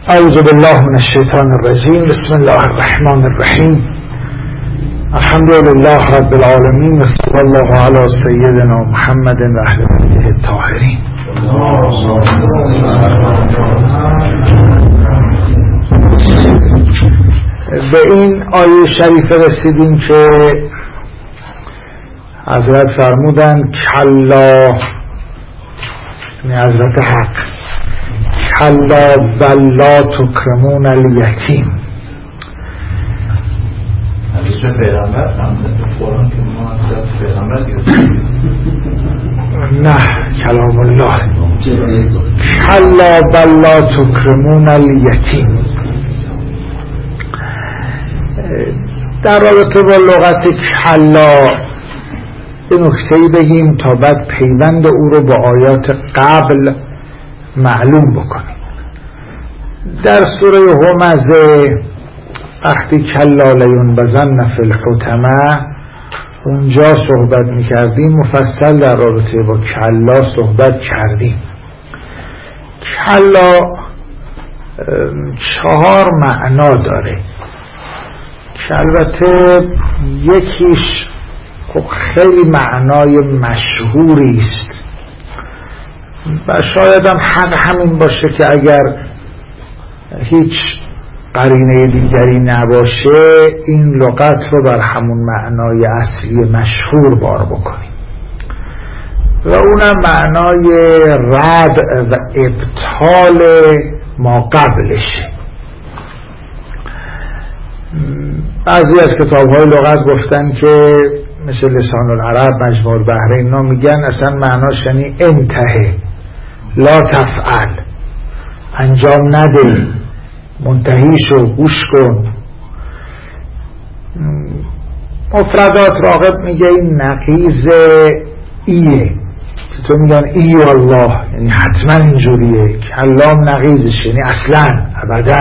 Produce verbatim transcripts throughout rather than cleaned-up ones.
اعوذ بالله من الشیطان الرجیم. بسم الله الرحمن الرحیم. الحمد لله رب العالمین و صلی الله علی سیدنا محمد و اهل بیته الطاهرین. به این آیه شریفه رسیدیم که حضرت فرمودند کلا، یعنی حضرت حق، کلا بل لا تکرمون الیتیم. حدیث پیغمبر هم قرآن که ما حضرت پیغمبر گرفتیم. نه، کلام الله. کلا بل لا تکرمون الیتیم. در رابطه با لغت کلا به نکته‌ای بگیم تا بعد پیوند او رو با آیات قبل معلوم بکنیم. در سوره همزه وقتی کلا لینبذن فی الحطمه اونجا صحبت میکردیم، مفصل در رابطه با کلا صحبت کردیم. کلا چهار معنا داره که البته یکیش خب خیلی معنای مشهوری است و شاید هم حق همین باشه که اگر هیچ قرینه دیگری نباشه این لغت رو بر همون معنای اصلی مشهور بار بکنیم و اونم معنای رد و ابطال ما قبلشه. بعضی از کتاب‌های لغت گفتن که مثل لسان العرب، مجموع البحرین، اینا میگن اصلا معناش یعنی انتهه، لا تفعل، انجام نده، منتهی شو، گوش کن. مفردات راغب میگه این نقیض ایه که تو میگن ای والله، یعنی حتما اینجوریه. کلام نقیضش یعنی اصلا، ابدا.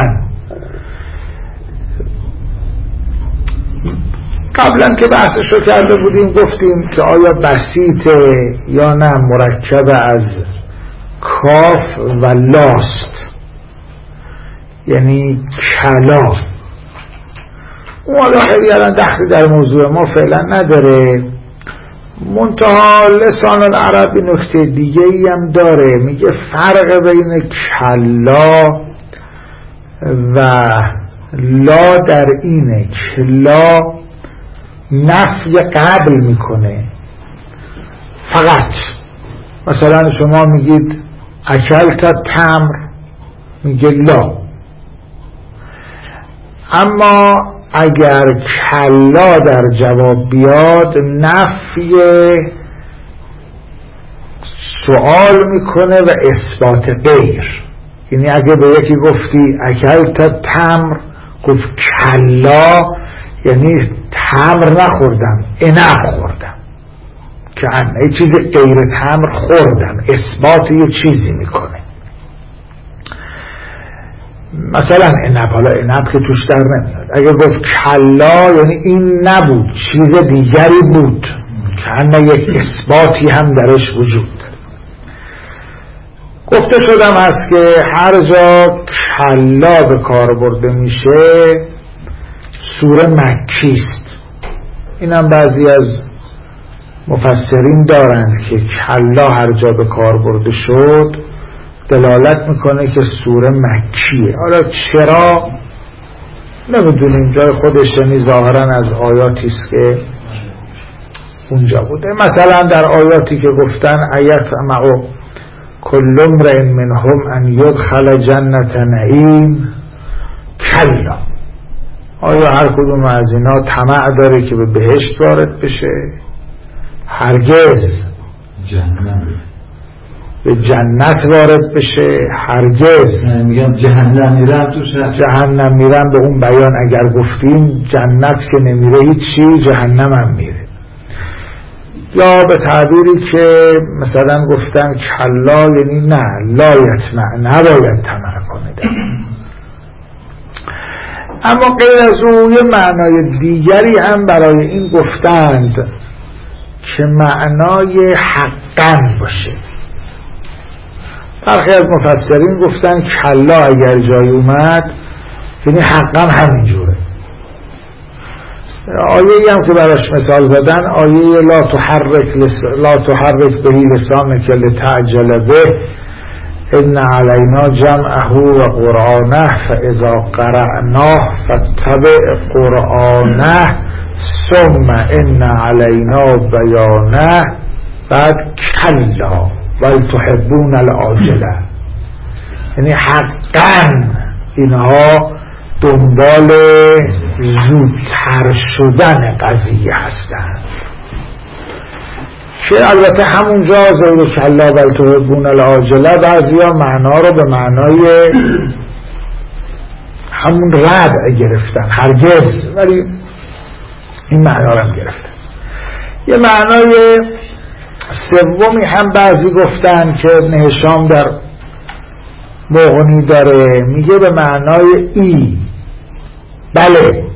قبلا که بحثشو کرده بودیم گفتیم که آیا بسیطه یا نه مرکب از کاف و لاست، یعنی کلا. اون حالا خیلی الان دخلی در موضوع ما فعلا نداره. منتها لسان العرب نکته دیگه ای هم داره، میگه فرق بین کلا و لا در اینه که لا نفی قبل میکنه فقط. مثلا شما میگید اکلت تمر، میگه لا. اما اگر کلا در جواب بیاد نفی سوال میکنه و اثبات غیر. یعنی اگه به یکی گفتی اکلت تمر گفت کلا، یعنی تمر نخوردم، عنب خوردم، که یه چیز غیر تمر خوردم، اثبات یه چیزی میکنه. مثلا عنب، حالا عنب که توش در نمیاد. اگر گفت کلا یعنی این نبود، چیز دیگری بود، که یک اثباتی هم درش وجود داره. گفته شدم هست که هر جا کلا به کار برده میشه سوره مکی است. اینم بعضی از مفسرین دارند که کلا هر جا به کار برده شد دلالت میکنه که سوره مکیه. حالا چرا نمیدونیم، جای خودش، یعنی ظاهرا از آیاتی است که اونجا بوده. مثلا در آیاتی که گفتن آیت معو کل امرئ منهم ان یدخل جنت نعیم کلا، آیا هر کدوم از اینا طمع داره که به بهشت وارد بشه؟ هرگز. جهنم به جنت وارد بشه؟ هرگز. میگم جهنم میرم توش، جهنم میرم به اون بیان اگر گفتیم جنت که نمیره هیچی، جهنم هم میره. یا به تعبیری که مثلا گفتن کلا یعنی نه، لا یطمع، نباید طمع کنه. اما غیر از اون یه معنای دیگری هم برای این گفتند که معنای حقاً باشه. برخی از مفسرین گفتن کلا اگر جای اومد یعنی حقا همینجوره. آیه‌ای هم که براش مثال زدن آیه لا تحرک لس... لا تحرک به لسانک لتعجل به ان علینا جمعه و قرآنه فاذا قرأناه فاتبع قرآنه ثم ان علینا بیانه. بعد کلا بل تحبون العاجله، یعنی حقا اینها دنبال زودتر شدن قضیه هستند که البته همونجا زیر کلا بل تحبون العاجله بعضی ها معنا رو به معنای همون رد گرفتن هرگز، ولی این معنا رو هم گرفتن. یه معنای سومی هم بعضی گفتن که ابن هشام در مغنی داره، میگه به معنای ای. بله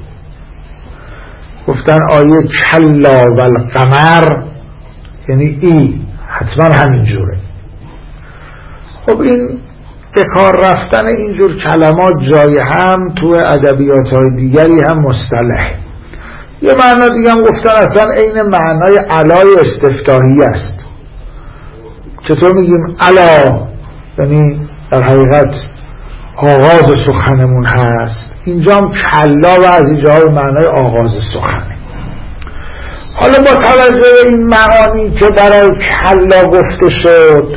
گفتن آیه کلا و القمر یعنی ای، حتما همینجوره. خب این به کار رفتن اینجور کلمات جای هم تو ادبیات های دیگری هم مصطلح. یه معنا دیگه هم گفتن اصلا عین معنای علای استفتاحی است. چطور میگیم علا یعنی در حقیقت آغاز سخنمون هست، اینجا هم کلا و از اینجا به معنای آغاز سخنه. حالا با توجه به این معانی که برای کلا گفته شد،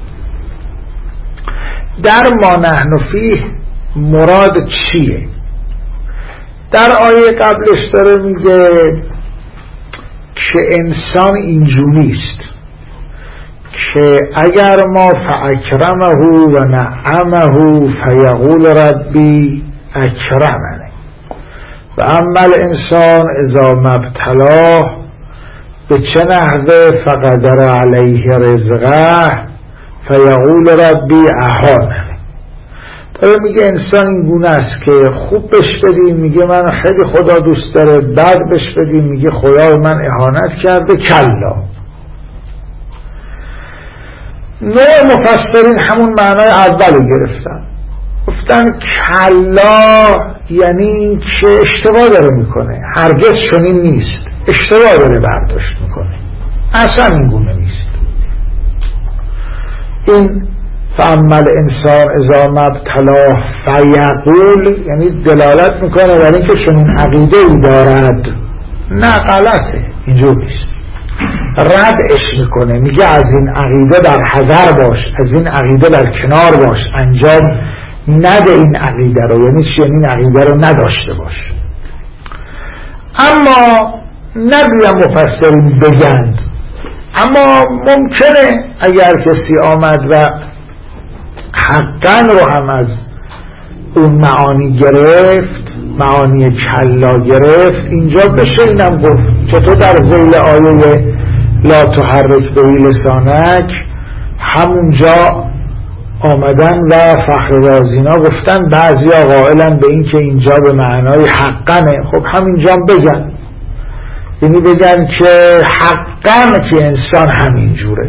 در ما نحن فیه مراد چیه؟ در آیه قبلش داره میگه که انسان اینجوریست که اگر ما فاکرمه و نعمه فیقول ربی اکرمنه و اما الانسان اذا مبتلاه به چه نحوه فقدر علیه رزقه فیقول ربی اهانه. داره میگه انسان این گونه است که خوب بش بدیم میگه من خیلی خدا دوست داره، بد بش بدیم میگه خدا من اهانت کرده. کلا نوع مفسرین همون معنای اولو گرفتن، گفتن کلا یعنی این که اشتباه داره میکنه، هرگز چنین نیست، اشتباه داره برداشت میکنه، اصلا این گونه نیست. این فاما الانسان اذا مبتلاه فیقول یعنی دلالت میکنه برای اینکه چنین عقیده ای دارد. نه غلطه، اینجور نیست، ردش میکنه، میگه از این عقیده در حذر باش، از این عقیده در کنار باش، انجام نده این عقیده رو. یعنی چی؟ یعنی این عقیده رو نداشته باش. اما نگویم مفسرین بگند، اما ممکنه اگر کسی آمد و حقا رو هم از اون معانی گرفت، معانی کلا گرفت، اینجا بشه اینم گفت. چطور در ذیل آیه لا تحرک به لسانک همونجا آمدن و فخر رازینا گفتن بعضی ها قائلن به این که اینجا به معنای حقنه. خب همینجا بگن، یعنی بگن که حقا که انسان همینجوره.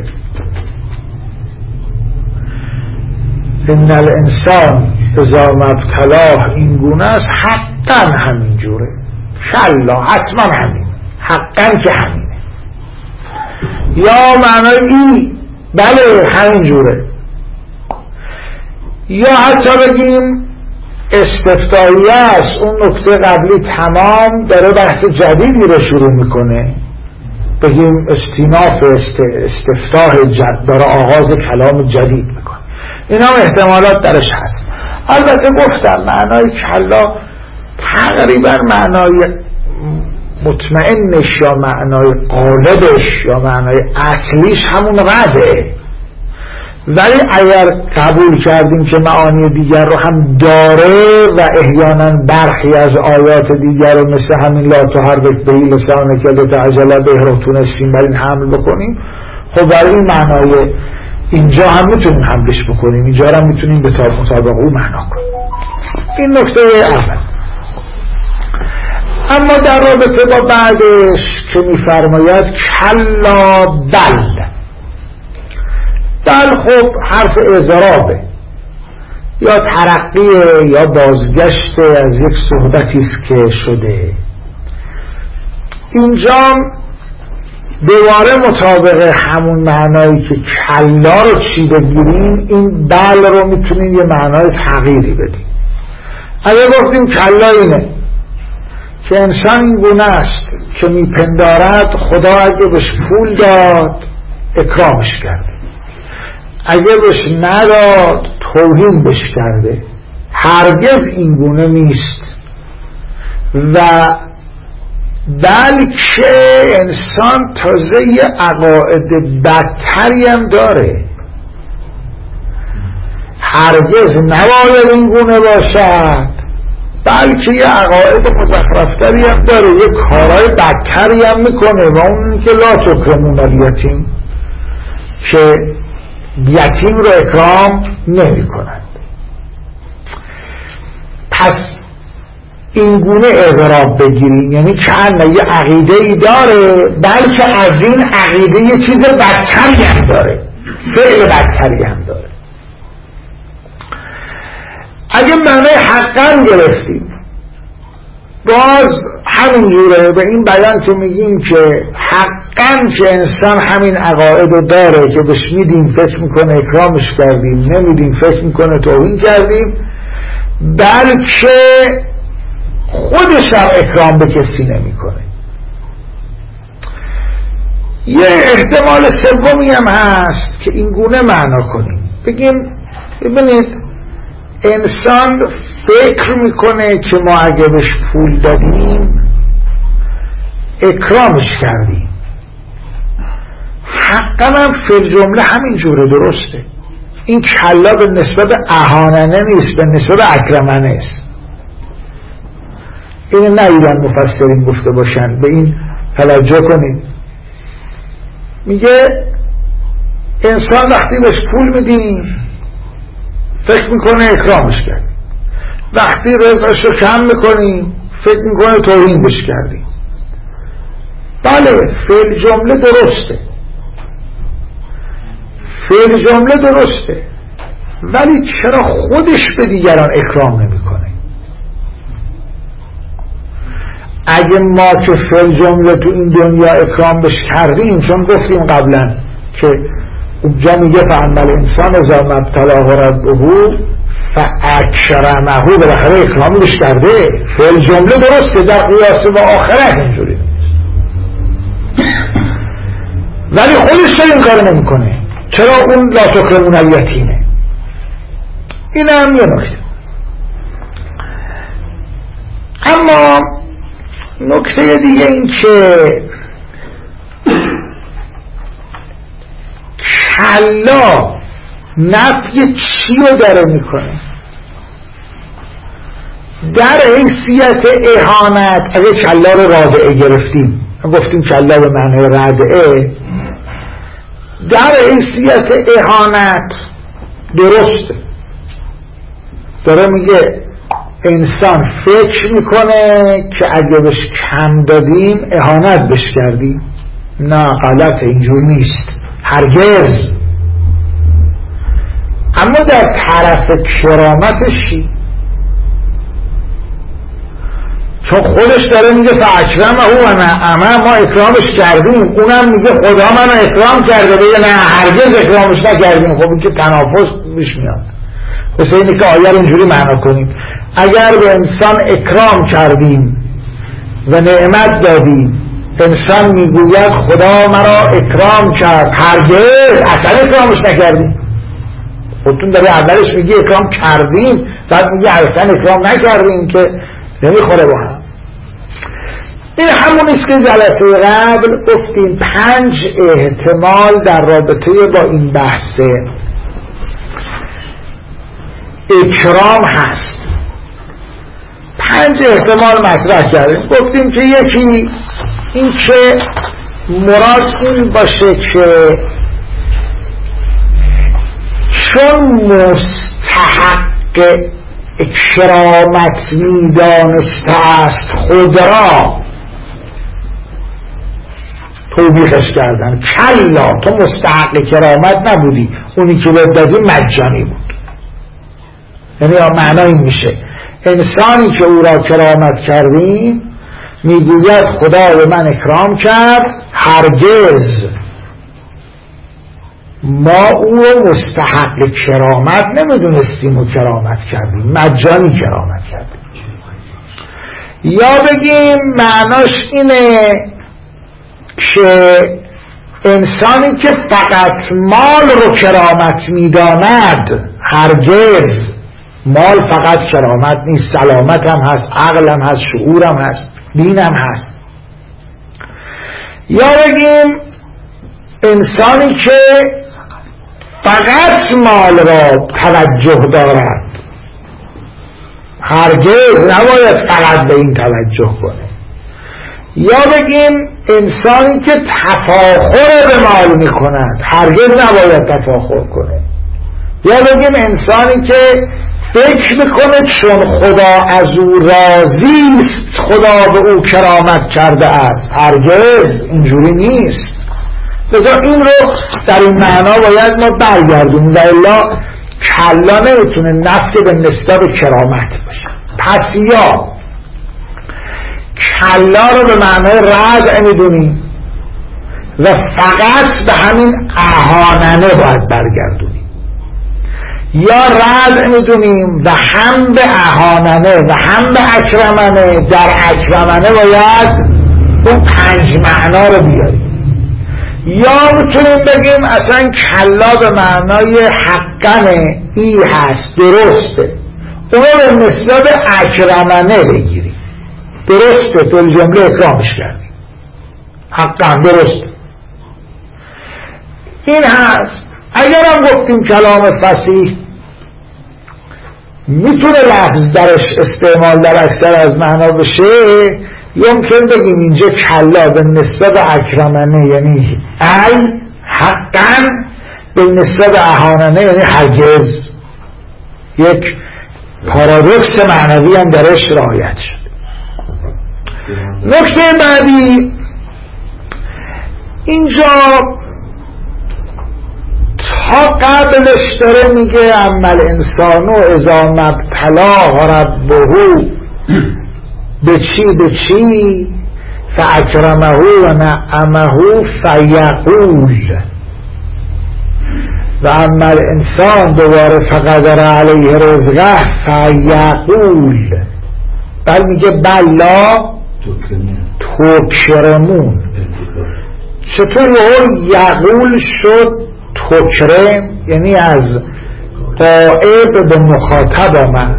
ان الانسان اذا مبتلاه این گونه است، حقا همینجوره. کلا حتما همین، حقا که همینه. یا معنای ای بله همینجوره، یا حتی بگیم استفتاحیه است، اون نکته قبلی تمام داره بحث جدیدی رو شروع میکنه، بگیم استیناف است، استفتاح جد داره آغاز کلام جدید میکنه. اینا هم احتمالات درش هست. البته گفتم معنای کلا تقریبا معنای مطمئنش یا معنای غالبش یا معنای اصلیش همون رده، ولی اگر قبول کردیم که معانی دیگر رو هم داره و احیانا برخی از آیات دیگر رو مثل همین لا تحرک به لسانک لتعجل به رو تونستیم بر این حمل بکنیم، خب برای این معنای اینجا هم میتونیم حملش بکنیم، اینجا هم میتونیم به مطابق او معنا کنیم. این نکته اول. اما در رابطه با بعدش که میفرماید کلا بل، بل خب حرف اضرابه یا ترقیه یا بازگشت از یک صحبتی است که شده. اینجا دوباره مطابق همون معنایی که کلا رو چی بگیریم، این بل رو میتونیم یه معنای تغییری بدیم. اگه گفتیم کلا اینه که انسان این گونه است که میپندارد خدا اگه بهش پول داد اکرامش کرده، اگه بهش نداد توهین بهش کرده، هرگز این گونه نیست. و بلکه انسان تازه یه عقاید بدتری هم داره، هرگز نباید این گونه باشد، بلکه یه عقاید مزخرفتری هم داره، یه کارهای بدتری هم میکنه و اون که لا تکرمون الیتیم، که یتیم رو اکرام نمی کنند. پس این گونه اضراب بگیریم، یعنی که یه عقیده ای داره بلکه از این عقیده یه چیز بدتری هم داره، فعل بدتری هم داره. اگه معنی حقا گرفتیم باز همینجوره، به این بیان که میگیم که حقا که انسان همین عقاید رو داره که بهش میدیم فکر میکنه اکرامش کردیم، نمیدیم فکر میکنه توهین کردیم، بلکه خودش هم اکرام به کسی نمیکنه. یه احتمال سومی هم هست که این گونه معنا کنیم، بگیم ببینید انسان فکر میکنه که ما اگه بهش پول دادیم اکرامش کردیم، حقا هم فی جمله همین جوره، درسته. این کلا به نسبت اهاننه نیست، به نسبت اکرمنه است. این ندیدن مفسرین گفته باشن، به این توجه کنید. میگه انسان وقتی بهش پول میدیم فکر میکنه اکرامش کردیم، وقتی رزقش رو کم میکنیم فکر میکنه توهین بهش کردیم. بله فعل جمله درسته، فعل جمله درسته، ولی چرا خودش به دیگران اکرام نمیکنه؟ اگه ما که فعل جمله تو این دنیا اکرام بش کردیم، چون گفتیم قبلا که اونجا میگه فعمل انسان اذا ما ابتلاه ربه فاکرمه، بالاخره اکرام بش کرده. فعل جمله درسته در قیاس با آخرت اینجوری، ولی خودش چرا این کار نمیکنه؟ چرا اون لا تکرمون الیتیمه؟ این هم یه نکته. اما نکته دیگه این که کلا نفی چی رو داره میکنه؟ در حیثیت اهانت. اگه کلا رو رادعه گرفتیم، گفتیم کلا به معنی رادعه، در حیثیت اهانت درسته، داره میگه انسان فکر میکنه که اگه بهش کم دادیم اهانت بهش کردیم. نه، غلط، اینجور نیست هرگز. اما در طرف کرامتش چی؟ چون خودش داره میگه فاکرمه و نعمه، ما اکرامش کردیم، اونم میگه خدا منو اکرام کرده، بگه نه هرگز اکرامش نکردیم. خب این که تنافس پیش میاد. مثل اینه که آیه رو اینجوری معنا کنیم اگر به انسان اکرام کردیم و نعمت دادیم، انسان میگوید خدا مرا اکرام کرد، هرگز اصلا اکرامش نکردیم. خودتون داره اولش میگی اکرام کردیم، بعد میگی اصلا اکرام نکردیم، که نمیخوره با هم. این همون است که جلسه قبل گفتیم پنج احتمال در رابطه با این بحث اکرام هست. پنج احتمال مطرح کردیم. گفتیم که یکی این که مراد این باشه که چون مستحق اکرامت میدانسته است خود را، توبیخش کردن. کلا تو مستحق کرامت نبودی، اونی که بهت دادی مجانی بود. یعنی معنی این میشه انسانی که او را کرامت کردیم میگوید خدا به من اکرام کرد، هرگز ما او رو مستحق کرامت نمیدونستیم و کرامت کردیم، مجانی کرامت کردیم. یا بگیم معناش اینه که انسانی که فقط مال رو کرامت میداند، هرگز مال فقط کرامت نیست، سلامت هم هست، عقل هم هست، شعور هم هست، دین هم هست. یا بگیم انسانی که فقط مال را توجه دارد، هرگز نباید فقط به این توجه کنه. یا بگیم انسانی که تفاخر به مال می کند، هرگز نباید تفاخر کنه. یا بگیم انسانی که فکر میکنه چون خدا از او راضی است خدا به او کرامت کرده است، هرگز اینجوری نیست. لذا این رو در این معنا باید ما برگردونیم و الا کلا نمیتونه نفی به نسبت به کرامت باشه. پس یا کلا رو به معنای رضع میدونیم و فقط به همین اهاننه باید برگردونیم، یا رضع میدونیم و هم به اهاننه و هم به اکرمنه. در اکرمنه باید اون پنج معنا رو بیاریم. یا میتونیم بگیم اصلا کلا به معنای حقنه، ای هست، درسته، اونو به نسبت اکرمنه بگیریم، درسته، تو جمله اکرامش کردیم، حقا درسته. این هست. اگر هم گفتیم کلام فصیح میتونه لفظ درش استعمال در اکثر از معنا بشه، یمکن بگیم اینجا کلا به نسبت اکرمنه یعنی ای حقا، به نسبت اهاننه یعنی هرگز. یک پارادوکس معنوی هم درش رعایت شد. نکته بعدی اینجا تا قبلش داره میگه عمل انسانو اذا مبتلاه ربه به چی به چی فاکرمه و نعمه فیقول، و عمل انسان دوباره فقدر علیه رزقه فیقول. بل میگه بلا توکرمون. چطور یقول شد توکرم؟ یعنی از قائب به مخاطب آمد.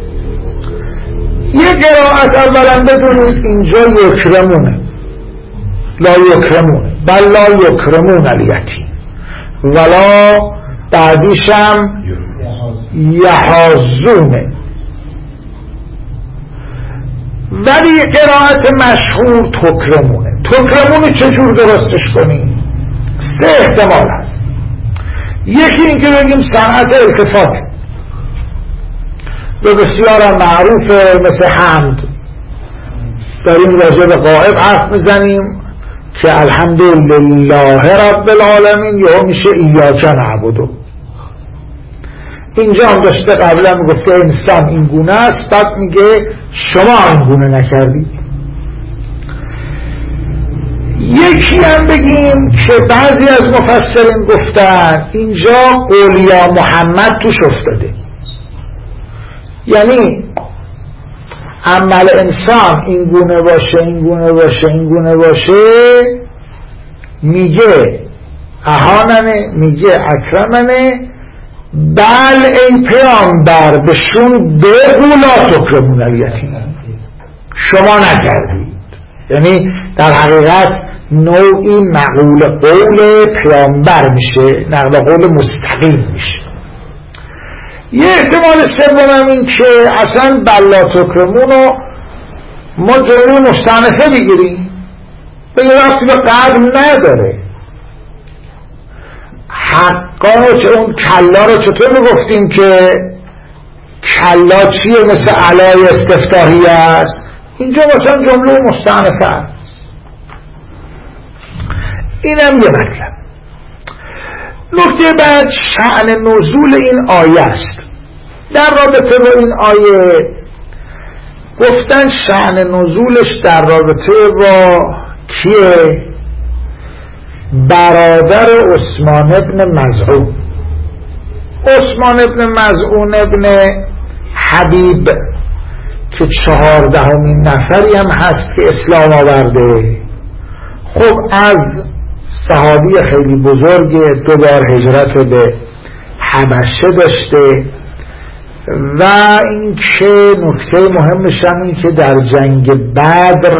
یه قرائت اولا بدونید اینجا یکرمونه، لا یکرمونه، بل لا یکرمون الیتیم، ولا بعدیشم یحازونه. ولی قرائت مشهور تکرمونه. تکرمونه چجور درستش کنیم؟ سه احتمال هست. یکی این که بگیم صنعت التفات به بسیار معروف، مثل حمد داریم راجع به غائب حرف میزنیم که الحمدلله رب العالمین، یا میشه ایاک نعبدو. اینجا هم داشته قبلا میگفته انسان این گونه است، بعد میگه شما این گونه نکردید. یکی هم بگیم که بعضی از مفسرین گفتن اینجا قول یا محمد توش افتاده، یعنی عمل انسان این گونه باشه این گونه باشه این گونه باشه، میگه اهاننه، میگه اکرمنه، بل ای پیامبر بهشون بگو لا تکرمون الیتیم، شما نکردید. یعنی در حقیقت نوعی مقول قول پیامبر میشه، نقل قول مستقیم میشه. یه احتمال سوم این که اصلا بلا تکرمون رو ما جمله مستأنفه بگیریم، بگه وقتی به قبل نداره. حقا اون کلا رو چطور میگفتیم که کلا چیه؟ مثل علای استفتاحیه است. اینجا مثلا جمله مستأنفه است. اینم یه مطلب. نکته بعد شأن نزول این آیه است. در رابطه با این آیه گفتن شأن نزولش در رابطه با کیه؟ برادر عثمان ابن مظعون. عثمان ابن مظعون ابن حبیب که چهاردهمین نفری هم هست که اسلام آورده. خب از صحابی خیلی بزرگ، دو بار هجرت به حبشه داشته و این که نکته مهمش هم این که در جنگ بدر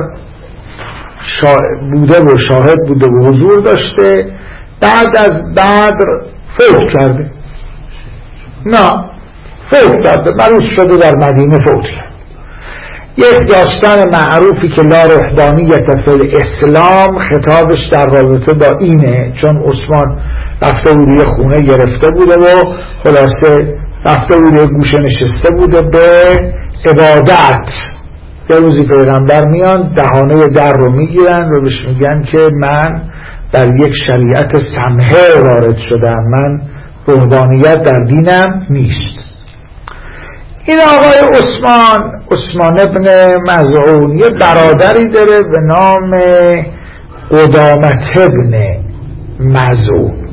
بوده و شاهد بوده و حضور داشته. بعد از بدر فوت کرده، نه فوت کرده، مریض شده در مدینه فوت کرده. یک داستان معروفی که لا رهبانیت فی الاسلام خطابش در رابطه با اینه، چون عثمان رفته بود یه خونه گرفته بوده و خلاصه رفته بود یه گوشه نشسته بوده به عبادت. یه روزی پیغمبر میان دهانه در رو میگیرن و بهش میگن که من در یک شریعت سمحه وارد شدم، من رهبانیت در دینم نیست. این آقای عثمان عثمان ابن مظعون یه برادری داره به نام قدامت ابن مظعون.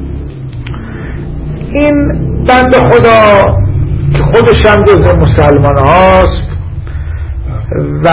این بنده خدا که خودش هم جزء مسلمان هاست و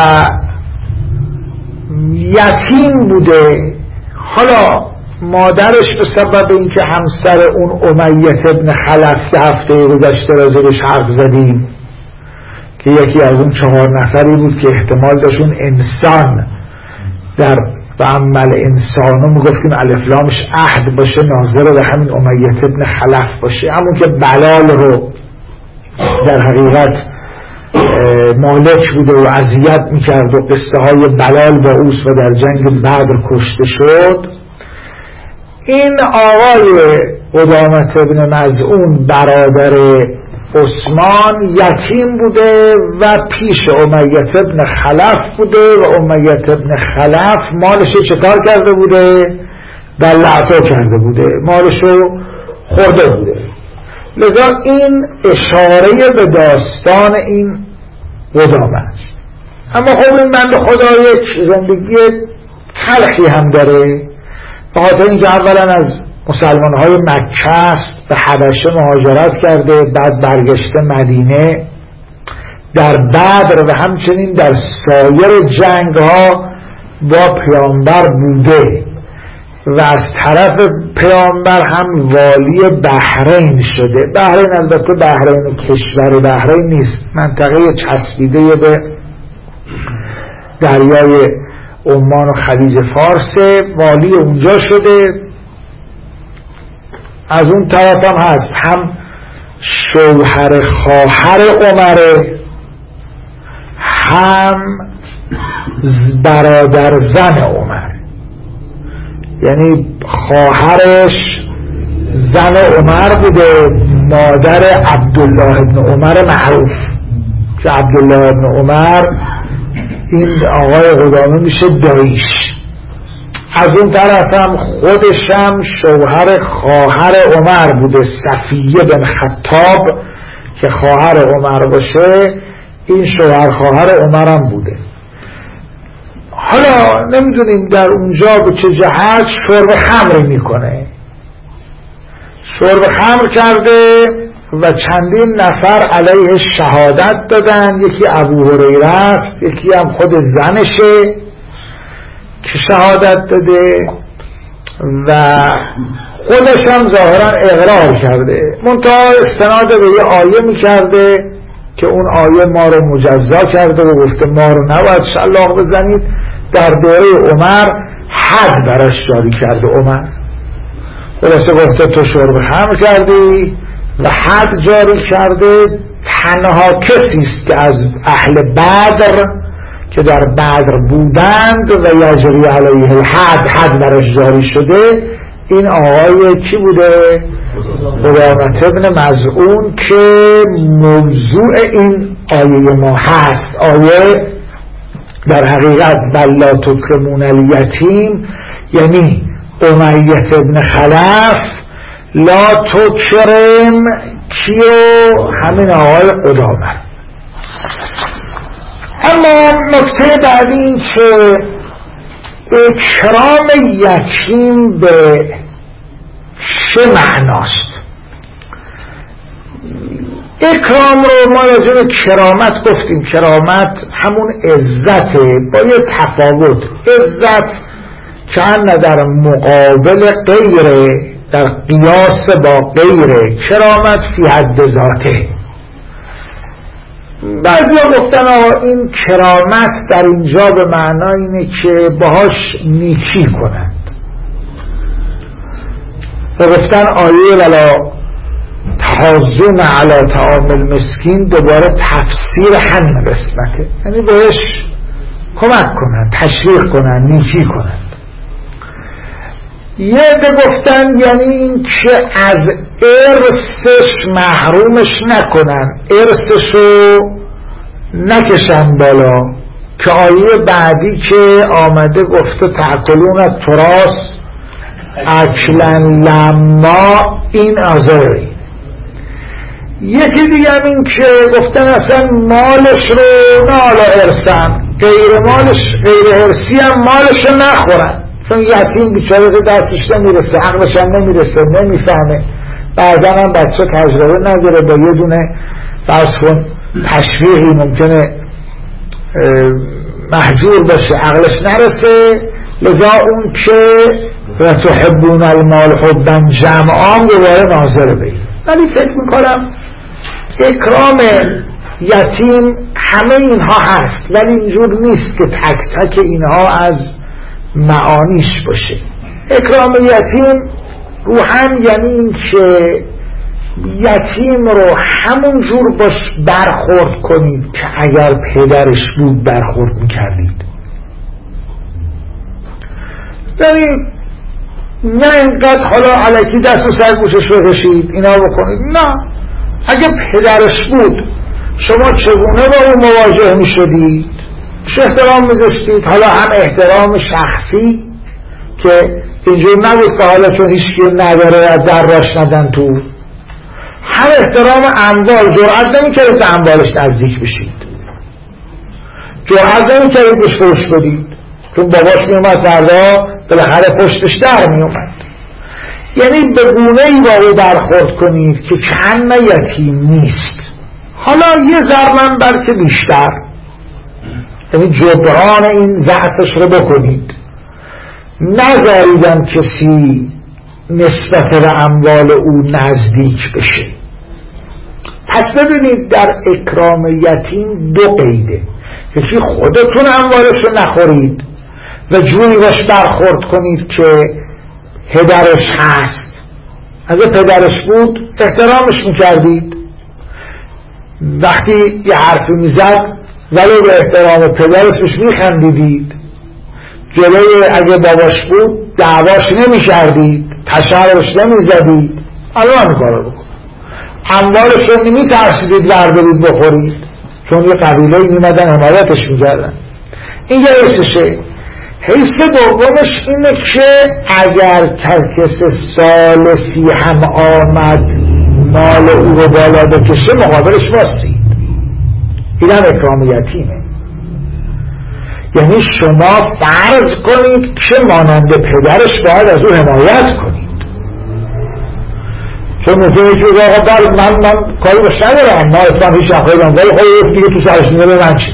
یتیم بوده. حالا مادرش به سبب اینکه همسر اون امیة ابن خلف که هفته گذشته راجبش حرف زدیم که یکی از اون چهار نفری بود که احتمال داشت اون انسان در و عمل انسانو میگفتیم الف لامش عهد باشه، ناظر به همین امیة ابن خلف باشه، همون که بلال رو در حقیقت مالک بوده و اذیت میکرد و قصه های بلال با اوست و در جنگ بدر کشته شد. این آقای قدامت ابن مظعون برادر عثمان یتیم بوده و پیش امیة ابن خلف بوده و امیة ابن خلف مالش چکار کرده بوده؟ بلعتا کرده بوده، مالشو خورده بوده. لذا این اشاره به داستان این قدامت. اما خب این بنده خدا یک زندگی تلخی هم داره، به خاطر اینکه اولا از مسلمان های مکه است، به حبشه مهاجرت کرده، بعد برگشته مدینه، در بدر و همچنین در سایر جنگ ها با پیامبر بوده و از طرف پیامبر هم والی بحرین شده. بحرین البته بحرین کشور بحرین نیست، منطقه چسبیده به دریای عمان و خلیج فارس، والی اونجا شده. از اون طرف هم هست، هم شوهر خواهر عمره، هم برادر زن عمر، یعنی خواهرش زن عمر بوده، مادر عبدالله ابن عمر معروف که عبدالله ابن عمر این آقای قدامه میشه داییش. از اون طرف هم خودشم شوهر خواهر عمر بوده، صفیه بن خطاب که خواهر عمر باشه، این شوهر خواهر عمرم بوده. حالا نمیدونیم در اونجا به چه جهت شرب خمر میکنه. شرب خمر کرده و چندین نفر علیه شهادت دادن. یکی ابو هریره است، یکی هم خود زنشه که شهادت داده و خودش هم ظاهرا اقرار کرده، منتها استناد به یه آیه میکرده که اون آیه ما رو مجزا کرده و گفته ما رو نباید شلاق بزنید. در دوره عمر حد برش جاری کرده عمر، خلاصه گفته تو شرب خمر کردی و حد جاری کرده. تنها کسی است که از اهل بدر که در بدر بودند و یجری علیه الحد، حد برش جاری شده، این آقای کی بوده؟ قدامت ابن مظعون که موضوع این آیه ما هست. آیه در حقیقت بلا تکرمون الیتیم، یعنی امیة ابن خلف لا تکرم کیو؟ همین آقای قدامه. اما نکته بعدی این که اکرام یتیم به چه معناست؟ اکرام رو ما راجع به کرامت گفتیم، کرامت همون عزته با یه تفاوت. عزت که در مقابل غیره، در قیاس با غیره، کرامت فی حد ذاته. بعضی ها گفتن آقا این کرامت در اینجا به معنای اینه که باهاش نیکی کنند و گفتن آیه ولا تحاضون علی طعام المسکین دوباره تفسیر همین قسمته، یعنی بهش کمک کنند، تشویق کنند، نیکی کنند. یه عده گفتن یعنی این که از ارثش محرومش نکنن، ارثشو نکشن بالا، که آیه بعدی که آمده گفته تأکلون التراث اکلا لما، این آزاری. یکی دیگه هم این که گفتن اصلا مالش رو نه حالا ارثن، غیر مالش غیر ارثی هم مالش رو نخورن، چون یتیم بیچاره که دستش نمیرسه، عقلش هم نمیرسه، نمیفهمه، بعضا هم بچه تجربه نداره، با یه دونه فرض کن تشویقی ممکنه محجور باشه، عقلش نرسه. لذا اون که و تحبون المال حبا جمعا دوباره ناظر بید. ولی فکر میکنم اکرام یتیم همه اینها هست، ولی اینجور نیست که تک تک اینها از معانیش باشه. اکرام یتیم رو هم یعنی این که یتیم رو همون جور باش برخورد کنید که اگر پدرش بود برخورد میکردید. یعنی نه اینقدر حالا الکی دست و سر گوشش بکشید اینا بکنید، نه، اگه پدرش بود شما چگونه با اون مواجه میشدید؟ چه احترام میذاشتید؟ حالا هم احترام شخصی که اینجور نبود که حالا چون هیچکی نداره از در راش ندن تو، هم احترام اموال، جرأت نمیکردید به اموالش نزدیک بشید، جرأت نمیکردید بهش فحش بدید، چون باباش میومد فردا بالاخره پشتش در میومد. یعنی به گونه‌ای با او برخورد کنید که کأن یتیم نیست، حالا یه ضربن بلکه بیشتر، یعنی جبران این ضعفش رو بکنید، نذاریدم کسی نسبت به اموال او نزدیک بشه. پس ببینید در اکرام یتیم دو قیده، یکی خودتون اموالش رو نخورید و جوری باش برخورد کنید که پدرش هست، اگه پدرش بود احترامش میکردید، وقتی یه حرفی میزد ولی به احترام پدرش بهش میخندیدید، جلوی اگه باباش بود دعواش نمیکردید، تشربش نمیزدید، الان هم کارو بکن. اموالش رو نمیترسیدید بردارید بخورید، چون یه قبیله میمدن حمایتش میکردن. این یه حسشه. حیث دومش اینه که اگر کس سالسی هم آمد مال او رو بالا بکشه مقابلش واسید، این هم اکرام یتیمه. یعنی شما فرض کنید که مانند پدرش باید از او حمایت کنید، چون میتونید که آقا بر من من کاری باش ندارم، ما اتفاق هیچ نخواهیدم، ولی خواهی دیگه تو سرش میده به من چی؟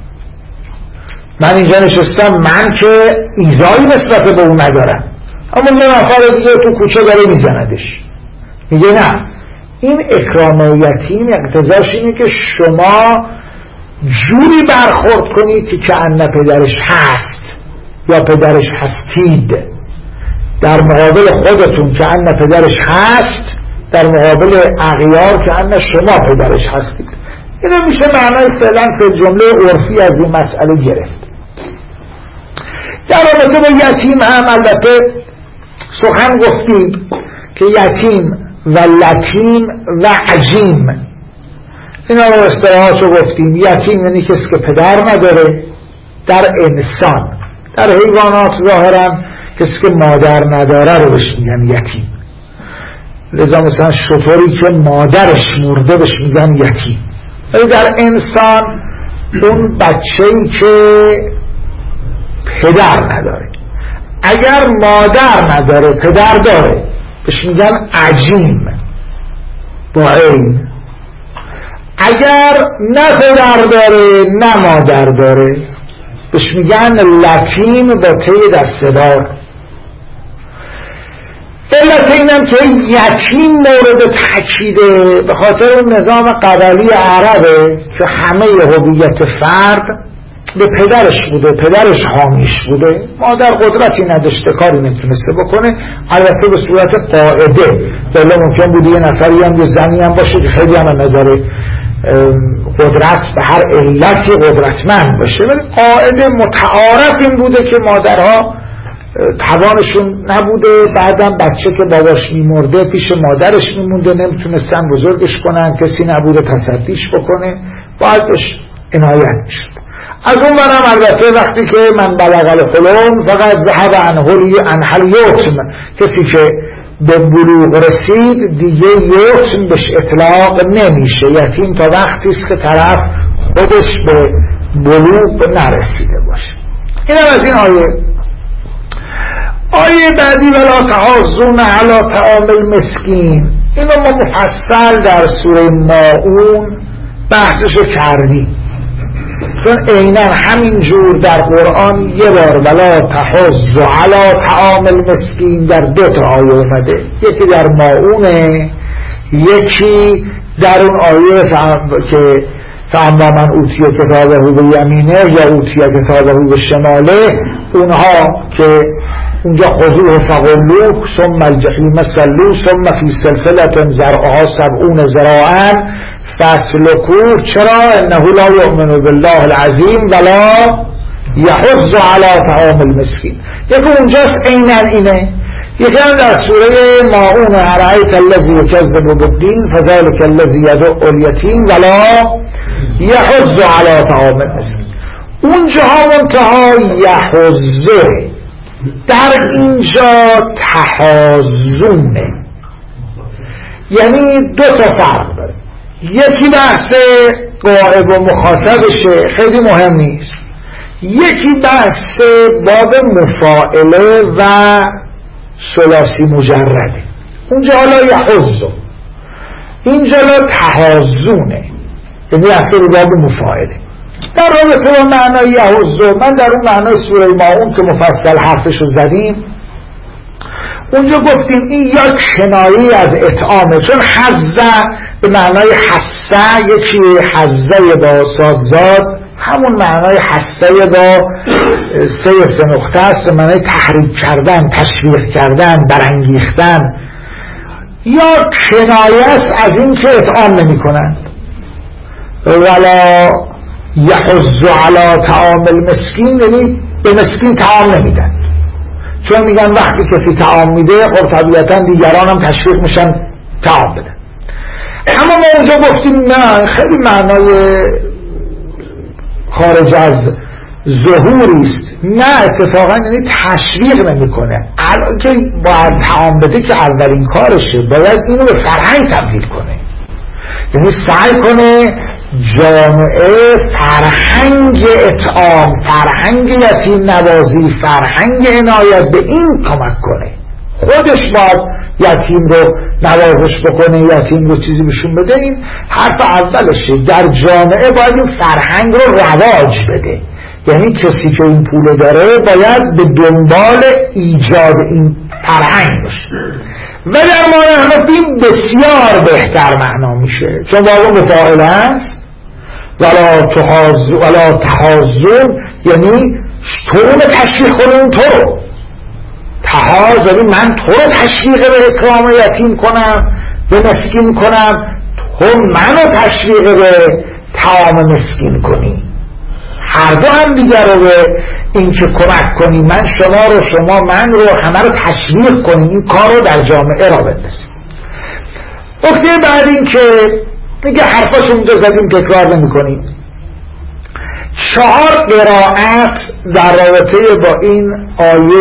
من اینجا نشستم، من که ایزایی نسبت به اون ندارم، اما یه نفر دیگه تو کوچه داره میزندش. میگه نه، این اکرام یتیم اقتضاش اینه که شما جوری برخورد کنید که کأن پدرش هست یا پدرش هستید، در مقابل خودتون کأن پدرش هست، در مقابل اغیار کأن شما پدرش هستید. اینو میشه معنای فعلا فی جمله عرفی از این مسئله گرفت. در رابطه با یتیم هم البته سخن گفتید که یتیم و لتیم و عجیم، اینا رو اصطلاحاتو گفتیم. یتیم یعنی کسی که پدر نداره در انسان، در حیوانات ظاهرا کسی که مادر نداره رو بهش میگن یتیم. لذا مثلا شطوری که مادرش مرده بهش میگن یتیم. ولی در انسان اون بچه‌ای که پدر نداره، اگر مادر نداره پدر داره بهش میگن عجیم با عین. اگر نه پدر داره نه مادر داره بهش میگن لتیم با ته دسته‌دار. علت اینم که یتیم مورد تأکیده به خاطر اون نظام قبلی عربه که همه هویت فرد به پدرش بوده، پدرش حامیش بوده، مادر قدرتی نداشته، کاری نمیتونسته بکنه. البته به صورت قاعده بله ممکن بوده یه نفری هم یه زنی هم باشه که خیلی هم نظر قدرت به هر علتی قدرتمند باشه، ولی قاعده متعارف این بوده که مادرها توانشون نبوده، بعدم بچه که باباش میمرده پیش مادرش میمونده، نمیتونستن بزرگش کنن، کسی نبوده تصدیش بکنه، باید بهش عنایت میشد. از اون برم البته وقتی که من بلغ الحلم فقط ذهب عنه یتم، کسی که به بلوغ رسید دیگه یتم بهش اطلاق نمیشه. یتیم تا وقتی است که طرف خودش به بلوغ نرسیده باشه. این هم از این آیه. آیه بعدی ولا تحاضون علی طعام المسکین، اینو ما مفصل در سوره ماعون بحثشو کردیم، چون عیناً همین جور در قرآن یه بار ولا تحاضوا علی طعام المسکین در دو تا آیه اومده، یکی در ماعونه، یکی در اون آیه که فاما من اوتی کتابه به یمینه یا اوتی کتابه به شماله، اونها که اونجا خذوه فغلوه ثم الجحیم صلوه ثم فی سلسلة زرعها سبعون ذراعا فاسلکوه. چرا؟ انه لا یؤمن بالله العظیم ولا یحض علی طعام المسکین. یکی اونجاست عیناً اینه، یکی هم در سوره ماعون ارأیت الذی یکذب بالدین فذلک الذی یدع الیتیم ولا یحض علی طعام المسکین. اونجا منتها یحضه، در اینجا تحاضونه، یعنی دو تا فرق داره. یکی بحث غائب و مخاطبشه، خیلی مهم نیست. یکی بحث باب مفاعله و ثلاثی مجرده. اونجا حالا یحض، اینجا لا تحاضونه، یعنی بحث باب مفاعله. در رابطه با معنای یحض، من در اون معنای سوره ماعون که مفصل حرفشو زدیم اونجا گفتیم این یا کنایه از اطعامه، چون حظه به معنای حسه، یکی حظه با سادزاد همون معنای حسه با سه سه نقطه است، به معنای تحریک کردن، تشویق کردن، برانگیختن، یا کنایه است از این که اطعام نمی کنند. ولا یحض علی طعام المسکین، یعنی به مسکین طعام نمیدن، چون میگن وقتی کسی طعام میده خب طبیعتا دیگران هم تشویق میشن طعام بدن. اما ما اونجا گفتیم نه، خیلی معنای خارج از ظهوریست، نه اتفاقا یعنی تشویق نمیکنه. الان که باید طعام بده که اولین کارشه، باید اینو به فرهنگ تبدیل کنه، یعنی سعی کنه جامعه فرهنگ اطعام، فرهنگ یتیم نوازی، فرهنگ عنایت به این کمک کنه. خودش باید یتیم رو نوازش بکنه، یتیم رو چیزی بهشون بده، این حرف اولشه. در جامعه باید این فرهنگ رو رواج بده، یعنی کسی که این پول داره باید به دنبال ایجاد این فرهنگ باشه. و در معنی حنفی بسیار بهتر معنا میشه، چون واقع مفاعله است. ولا تحاضون ولا تحاضون یعنی تو رو تشویق کنم، تو رو تحاض یعنی من تو رو تشویق به اکرام یتیم کنم، به مسکین کنم، تو منو تشویق به طعام مسکین کنی. هر دو هم دیگر رو به این که کمک کنی، من شما رو، شما من رو، همه رو تشویق کنیم، این کار رو در جامعه را بندازیم. نکته بعد این که میگه حرفاش اونجا زدیم تکرار نمی کنیم. چهار قرائت در رابطه با این آیه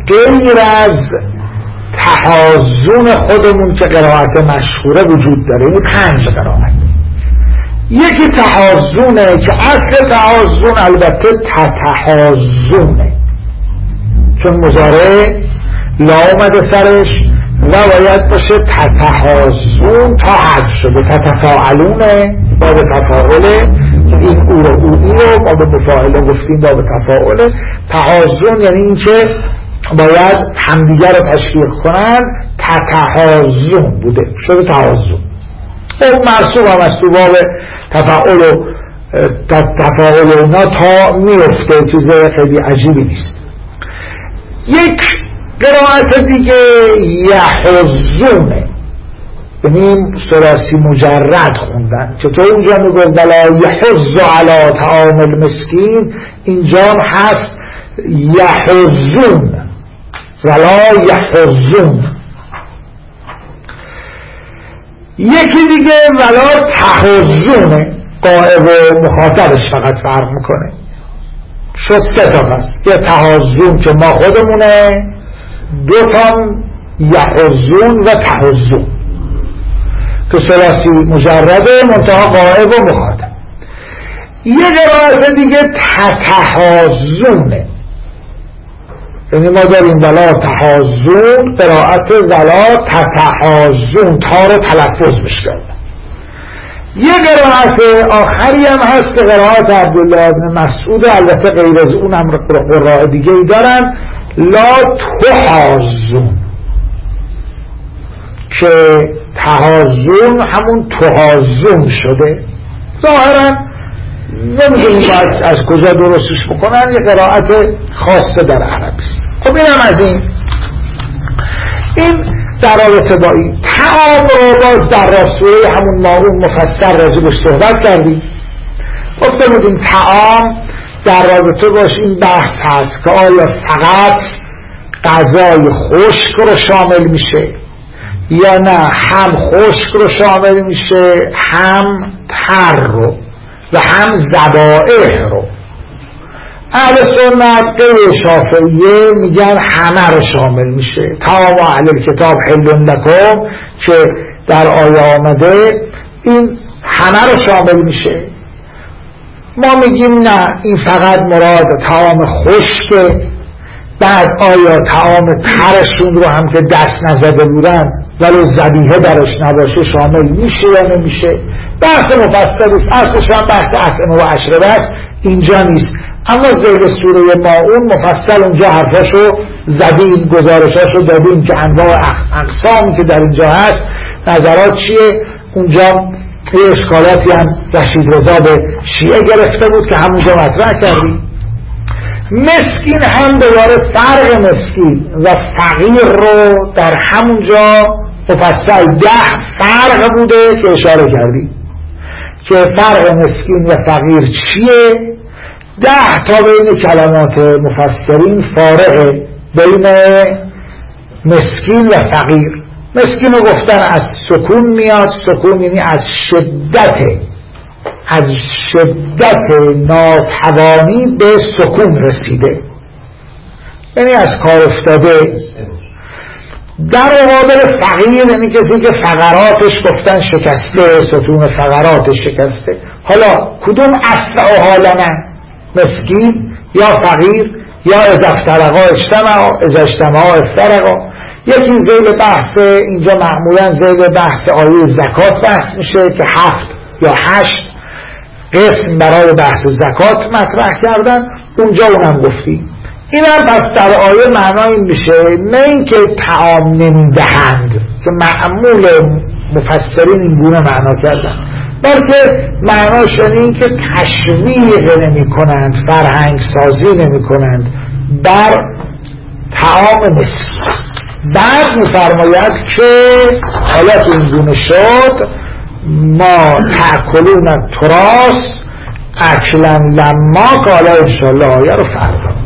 غیر از تحازون خودمون که قرائت مشهوره وجود داره. این پنج قرائت. یکی تحازونه که اصل تحازون البته تتحازونه، چون مضارع لا اومده سرش و باید باشه تتحازون تا حذف شده. تتفاعلونه باب تفاعله، این او رو او این رو باب مفاعله گفتیم باب تفاعله. تحازون یعنی این که باید همدیگر رو تشویق کنن. تتحازون بوده شده تحازون. اون مرسوم هم از تو باب تفاعل و تفاعل اینا تا میفته، چیز خیلی عجیبی نیست. یک قرائت دیگه یحزونه، یعنی ثلاثی مجرد خوندن. چطور اونجا میگه ولا یحز علی طعام المسکین، اینجا هست یحزون ولا یحزون. یکی دیگه ولا تحزونه، قائب و مخاطبش فقط فرق میکنه. شد سه تا هست، یه تحزون که ما خودمونه، دو تا یحزون و تحزون که ثلاثی مجرده منتها قائب و مخاطب. یه قرائت دیگه تتحازونه، یعنی ما داریم ولا تحازون، قرائت ولا تتحازون تا رو تلفظ میشه. یه قرائت آخری هم هست که قرائت عبدالله ابن مسعود، البته غیر از اون هم قرائت دیگه ای دارن، لا تحازون، که تحازون همون تحازون شده. ظاهرا نمیدونیم باید از کجا درستش بکنن، یه قرائت خاصه در عربی. خب این هم از این این در رابطه با این تعام رو باز در رسوله همون ماعون مفسر راجبش صحبت کردیم. گفته بودیم تعام در رابطه باش این بحث هست که آیا فقط غذای خشک رو شامل میشه یا نه هم خشک رو شامل میشه هم تر رو و هم ذبائح رو. اهل سنت غیر شافعیه میگن همه رو شامل میشه. طعام اهل کتاب حل لکم که در آیه آمده این همه رو شامل میشه. ما میگیم نه، این فقط مراد طعام خشکه. بعد آیا طعام ترشون رو هم که دست نزده بودن ولی ذبیحه درش نباشه شامل میشه یا نمیشه؟ بحث مفصلی است. اصلش هم بحث اطعمه و اشربه است، اینجا نیست. اما ذیل سوره ماعون مفصل اونجا حرفاشو زدیم، گزارشاشو دادیم که انواع اقسامی که در اینجا هست نظرات چیه. اونجا یه اشکالاتی هم رشید رضا به شیعه گرفته بود که همونجا مطرح کردیم. مسکین هم دوباره فرق مسکین و فقیر رو در همونجا مفصل ده فرق بوده که اشاره کردیم که فرق مسکین و فقیر چیه. ده تا بین کلمات مفسرین فارقه بین مسکین و فقیر. مسکین رو گفتن از سکون میاد، سکون یعنی از شدت از شدت ناتوانی به سکون رسیده، یعنی از کار افتاده. در مقابل فقیر یعنی کسی که فقراتش گفتن شکسته، ستون فقراتش شکسته. حالا کدوم اصع حالنا، مسکین یا فقیر یا از افترقا اجتماع از اجتماع افترقا؟ یکی ذیل بحث اینجا معمولا ذیل بحث آیه زکات بحث میشه که هفت یا هشت قسم برای بحث زکات مطرح کردن، اونجا اونم گفتیم. این هم پس در آیه معنای این میشه نه اینکه طعام نمیدهند که معمول مفسرین این گونه معنا کردن، بلکه معناش این که تشویق نمی کنند، فرهنگ سازی نمی کنند بر طعام مسکین. بعد میفرماید که حالا که این گونه شد ما تأکلون تراس اکلا لما که حالا انشاءالله آیه رو فردا